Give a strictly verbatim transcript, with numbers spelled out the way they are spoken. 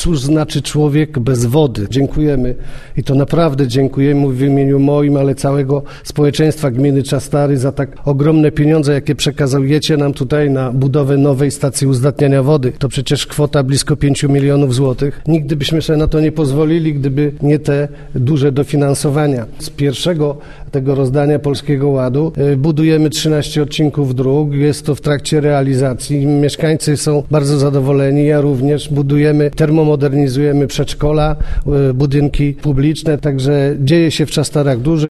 cóż znaczy człowiek bez wody. Dziękujemy i to naprawdę dziękujemy w imieniu moim, ale całego społeczeństwa gminy Czastary za tak ogromne pieniądze, jakie przekazujecie nam tutaj na budowę nowej stacji uzdatniania wody. To przecież kwota blisko pięciu milionów złotych. Nigdy byśmy sobie na to nie pozwolili, gdyby nie te duże dofinansowania. Z pierwszego tego rozdania Polskiego Ładu budujemy trzynaście odcinków dróg. Jest to w trakcie realizacji. Mieszkańcy są bardzo zadowoleni. Ja również budujemy, termomodernizujemy przedszkola, budynki publiczne, także dzieje się w Czastarach dużo.